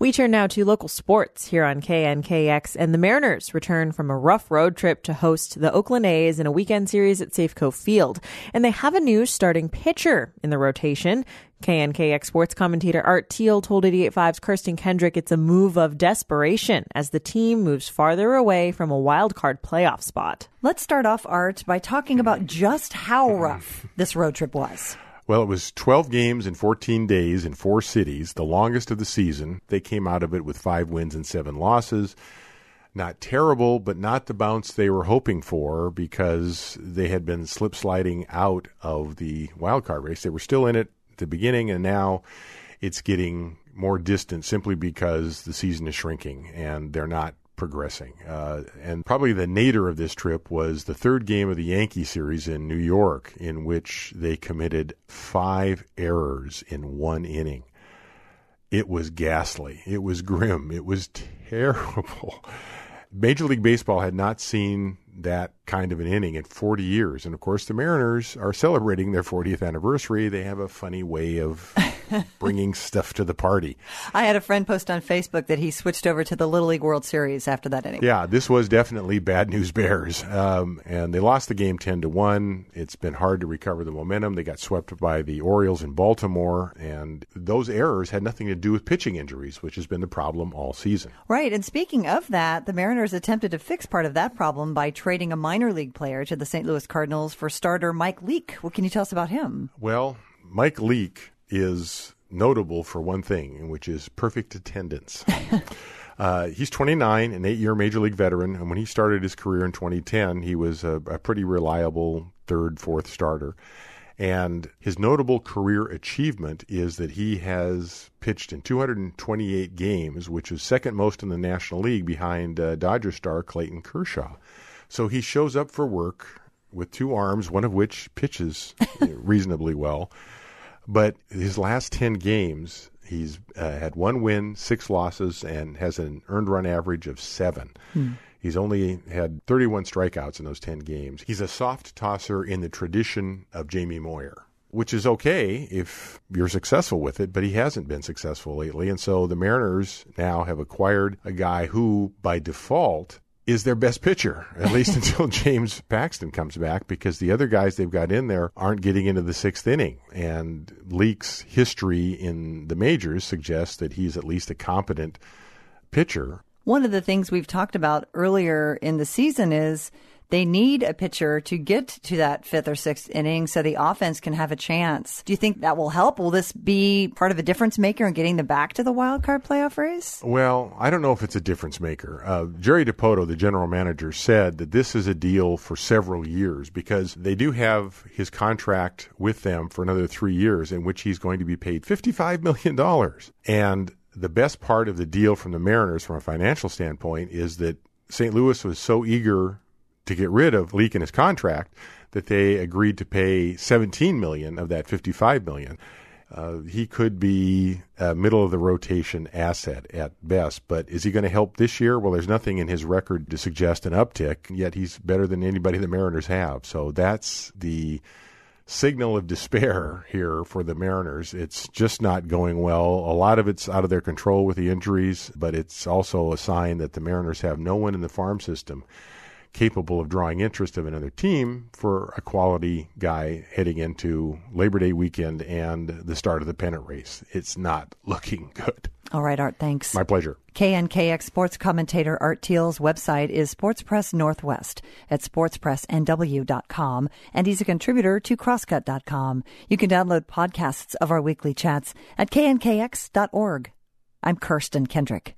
We turn now to local sports here on KNKX, and the Mariners return from a rough road trip to host the Oakland A's in a weekend series at Safeco Field. And they have a new starting pitcher in the rotation. KNKX sports commentator Art Teal told 88.5's Kirsten Kendrick it's a move of desperation as the team moves farther away from a wild card playoff spot. Let's start off, Art, by talking about just how rough this road trip was. Well, it was 12 games in 14 days in 4 cities, the longest of the season. They came out of it with 5 wins and 7 losses. Not terrible, but not the bounce they were hoping for because they had been slip-sliding out of the wild card race. They were still in it at the beginning, and now it's getting more distant simply because the season is shrinking and they're not progressing. And probably the nadir of this trip was the third game of the Yankee series in New York, in which they committed 5 errors in 1 inning. It was ghastly. It was grim. It was terrible. Major League Baseball had not seen that kind of an inning in 40 years. And, of course, the Mariners are celebrating their 40th anniversary. They have a funny way of bringing stuff to the party. I had a friend post on Facebook that he switched over to the Little League World Series after that inning. Yeah, this was definitely bad news bears. And they lost the game 10-1. It's been hard to recover the momentum. They got swept by the Orioles in Baltimore. And those errors had nothing to do with pitching injuries, which has been the problem all season. Right. And speaking of that, the Mariners attempted to fix part of that problem by trading a minor league player to the St. Louis Cardinals for starter Mike Leake. What can you tell us about him? Well, Mike Leake is notable for one thing, which is perfect attendance. He's 29, an 8-year Major League veteran, and when he started his career in 2010, he was a pretty reliable third, fourth starter. And his notable career achievement is that he has pitched in 228 games, which is second most in the National League behind Dodger star Clayton Kershaw. So he shows up for work with 2 arms, one of which pitches reasonably well. But his last 10 games, he's had 1 win, 6 losses, and has an earned run average of 7. He's only had 31 strikeouts in those 10 games. He's a soft tosser in the tradition of Jamie Moyer, which is okay if you're successful with it, but he hasn't been successful lately. And so the Mariners now have acquired a guy who, by default, is their best pitcher, at least until James Paxton comes back, because the other guys they've got in there aren't getting into the 6th inning. And Leake's history in the majors suggests that he's at least a competent pitcher. One of the things we've talked about earlier in the season is they need a pitcher to get to that 5th or 6th inning so the offense can have a chance. Do you think that will help? Will this be part of a difference maker in getting them back to the wild card playoff race? Well, I don't know if it's a difference maker. Jerry Dipoto, the general manager, said that this is a deal for several years because they do have his contract with them for another 3 years in which he's going to be paid $55 million. And the best part of the deal from the Mariners from a financial standpoint is that St. Louis was so eager to get rid of Leake in his contract that they agreed to pay $17 million of that $55 million. He could be a middle-of-the-rotation asset at best, but is he going to help this year? Well, there's nothing in his record to suggest an uptick, yet he's better than anybody the Mariners have. So that's the signal of despair here for the Mariners. It's just not going well. A lot of it's out of their control with the injuries, but it's also a sign that the Mariners have no one in the farm system capable of drawing interest of another team for a quality guy heading into Labor Day weekend and the start of the pennant race. It's not looking good. All right, Art, thanks. My pleasure. KNKX sports commentator Art Teal's website is Sports Press Northwest at sportspressnw.com, and he's a contributor to crosscut.com. You can download podcasts of our weekly chats at knkx.org. I'm Kirsten Kendrick.